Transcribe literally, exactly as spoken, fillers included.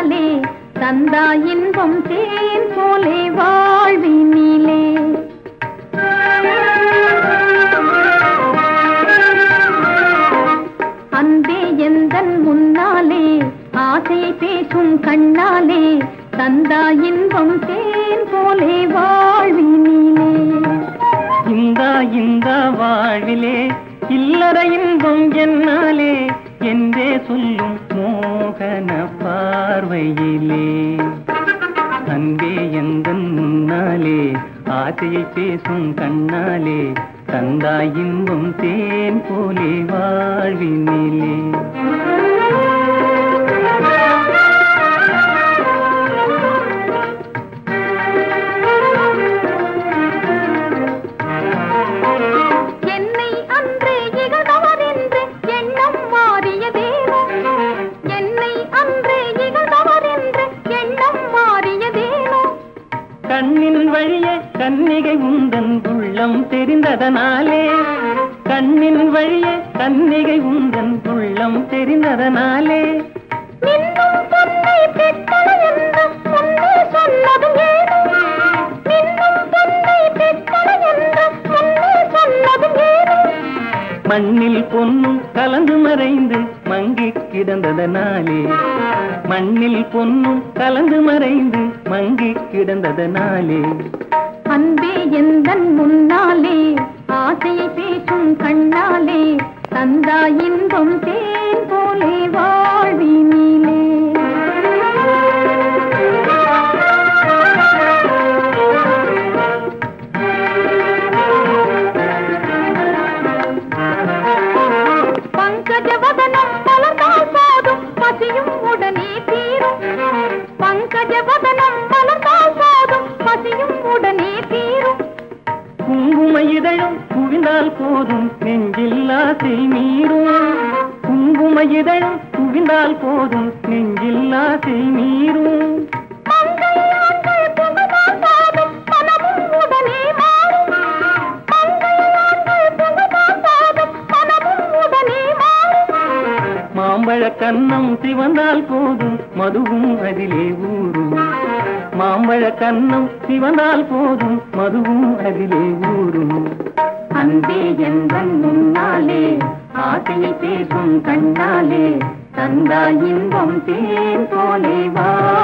கண்ணாலே தந்தா இன்பம் தேன் போலே வாழ்வினிலே. அன்பே எந்தன் முன்னாலே ஆசையை பேசும் கண்ணாலே தந்தா இன்பம் தேன் போலே வாழ்வினிலே. இந்த இந்த வாழ்விலே இல்லற இன்பம் என்னாலே என்றே சொல்லும் மோகன பார்வையிலே. அன்பே எந்தன் முன்னாலே ஆசையை பேசும் கண்ணாலே தந்தாய் இன்பம் தேன் போலே வாழ்வினிலே. கண்ணின் வழியே கன்னிகை உந்தன் உள்ளம் தெரிந்ததனாலே, கண்ணின் வழியே கன்னிகை உந்தன் உள்ளம் தெரிந்ததனாலே நின்னும் பொன்னை பெற்றலை என்று முன்னே சொன்னதும் ஏனோ, நின்னும் பொன்னை பெற்றலை என்று முன்னே சொன்னதும் ஏனோ. மண்ணில் பொன்னும் கலந்து மறைந்து மங்கி கிடந்ததனாலே, மண்ணில் பொன்னும் கலந்து மறைந்து மங்கி கிடந்ததனாலே. அன்பே எந்தன் முன்னாலே ஆசையை பேசும் கண்ணாலே தந்தா இன்பம் தேன் போலே வாழ்வினிலே. பங்கஜவதனம் மலர்ந்தால் போதும் பசியும் உடனே தீரும், பங்கஜவதனம் மலர்ந்தால் போதும் பசியும் உடனே தீரும். குங்கும இதழும் குவிந்தால் போதும் நெஞ்சில் ஆசை மீறும், குங்கும இதழும் குவிந்தால் போதும் நெஞ்சில் ஆசை மீறும். மாம்பழ கன்னம் சிவந்தால் போதும் மதுவும் அதிலே ஊறும், மாம்பழ கன்னம் சிவந்தால் போதும் மதுவும் அதிலே ஊறும். அன்பே எந்தன் முன்னாலே ஆசையை பேசும் கண்ணாலே தந்தா இன்பம் தேன் போலே வா.